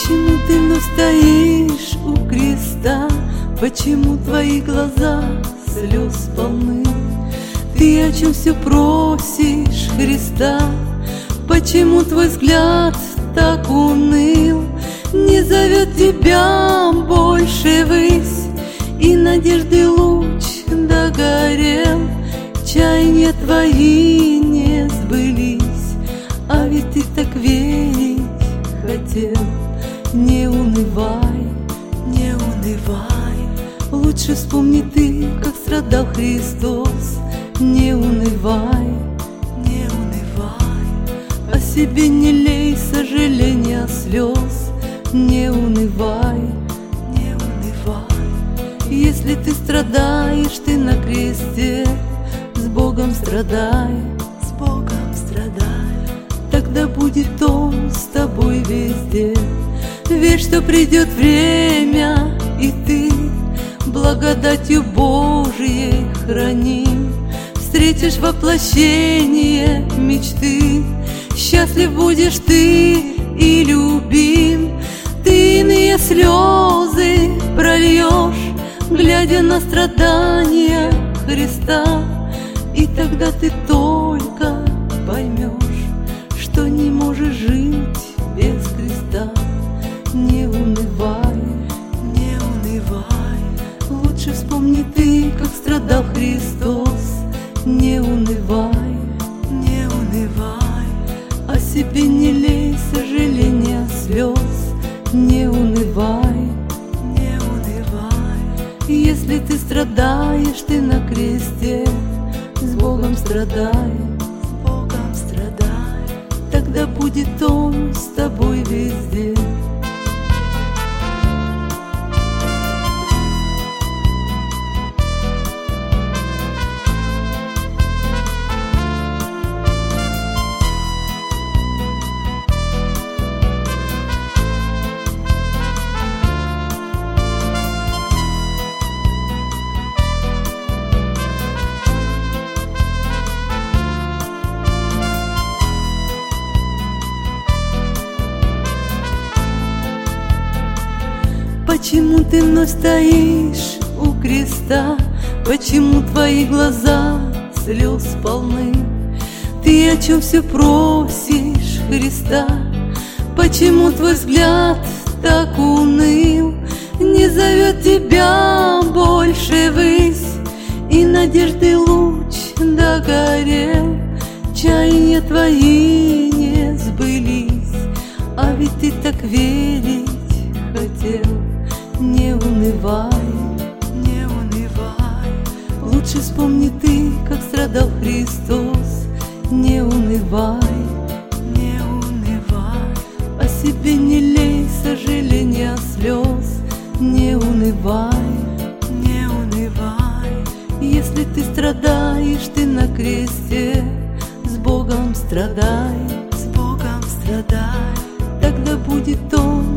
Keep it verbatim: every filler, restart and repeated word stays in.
Почему ты вновь стоишь у креста? Почему твои глаза слез полны? Ты о чем все просишь Христа? Почему твой взгляд так уныл? Не зовет тебя больше ввысь, и надежды луч догорел. Чаяния твои не сбылись, а ведь ты так верить хотел. Не унывай, не унывай, лучше вспомни ты, как страдал Христос. Не унывай, не унывай, о себе не лей сожаления слез. Не унывай, не унывай, если ты страдаешь, ты на кресте. С Богом страдай, с Богом страдай, тогда будет Он с тобой везде. Верь, что придет время, и ты благодатью Божией храним встретишь воплощение мечты. Счастлив будешь ты и любим. Ты иные слезы прольешь, глядя на страдания Христа, и тогда ты только поймешь, что не можешь жить без креста. Не унывай, не унывай, лучше вспомни ты, как страдал Христос. Не унывай, не унывай, о себе не лей сожаления слез. Не унывай, не унывай, если ты страдаешь, ты на кресте. С Богом страдай, с Богом страдай, тогда будет Он с тобой везде. Почему ты вновь стоишь у креста? Почему твои глаза слез полны? Ты о чем все просишь Христа? Почему твой взгляд так уныл? Не зовет тебя больше ввысь, и надежды луч догорел. Чаяния твои не сбылись, а ведь ты так верить хотел. Не унывай, не унывай, лучше вспомни ты, как страдал Христос. Не унывай, не унывай, о себе не лей сожаления слез. Не унывай, не унывай, если ты страдаешь, ты на кресте. С Богом страдай, с Богом страдай, тогда будет Он